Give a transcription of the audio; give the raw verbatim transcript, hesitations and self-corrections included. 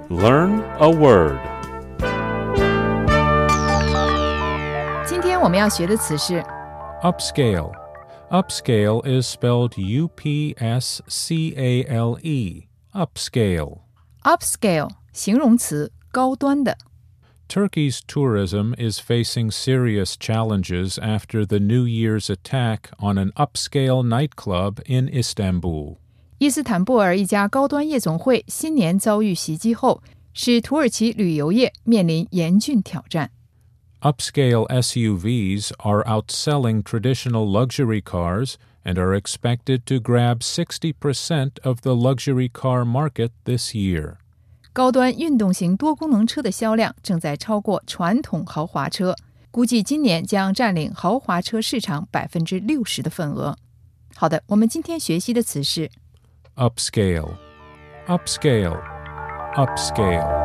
Learn a word. 今天我们要学的词是 Upscale. Upscale is spelled U P S C A L E. Upscale. upscale 形容词，高端的。 Turkey's tourism is facing serious challenges after the New Year's attack on an upscale nightclub in Istanbul. 伊斯坦布尔一家高端夜总会新年遭遇袭击后，使土耳其旅游业面临严峻挑战。 Upscale S U Vs are outselling traditional luxury cars and are expected to grab sixty percent of the luxury car market this year. 高端运动型多功能车的销量正在超过传统豪华车，估计今年将占领豪华车市场 百分之六十 的份额。好的，我们今天学习的词是 Upscale. Upscale. Upscale.